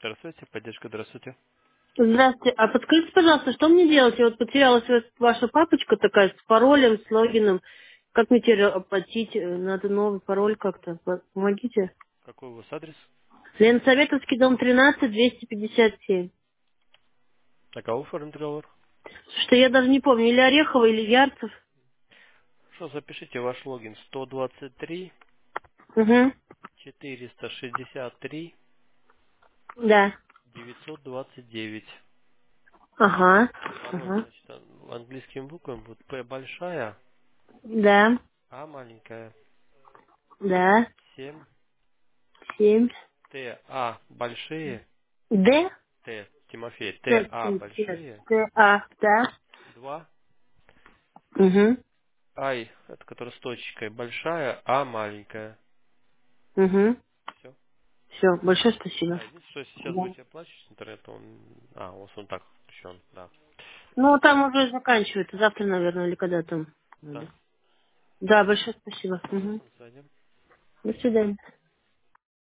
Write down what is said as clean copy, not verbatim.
Здравствуйте, поддержка, здравствуйте. Здравствуйте. А подскажите, пожалуйста, что мне делать? Я вот потеряла ваша папочка такая с паролем, с логином. Как мне теперь оплатить? Надо новый пароль как-то. Помогите. Какой у вас адрес? Ленсоветовский дом 13, 257. На кого оформлен договор? Что я даже не помню, или Орехова, или Ярцев. Что, запишите ваш логин 123 Угу. 463 Да. 929. Ага. Пароль, Ага. значит, английскими буквами будет П большая, Да. А маленькая, Да. 7, 7. Т, А большие, Д. Т, Тимофей, Т, Т. А большие, Т. А. Да. 2, Угу. Ай, это которая с точкой, большая, А маленькая. Угу. Все. Все. Большое спасибо. Да, единственное, что если сейчас Да. будете оплачивать с интернета, у вас он так включен, да. Ну, там уже заканчивается. Завтра, наверное, или когда там Да? надо. Да, большое спасибо. Угу. До свидания. До свидания.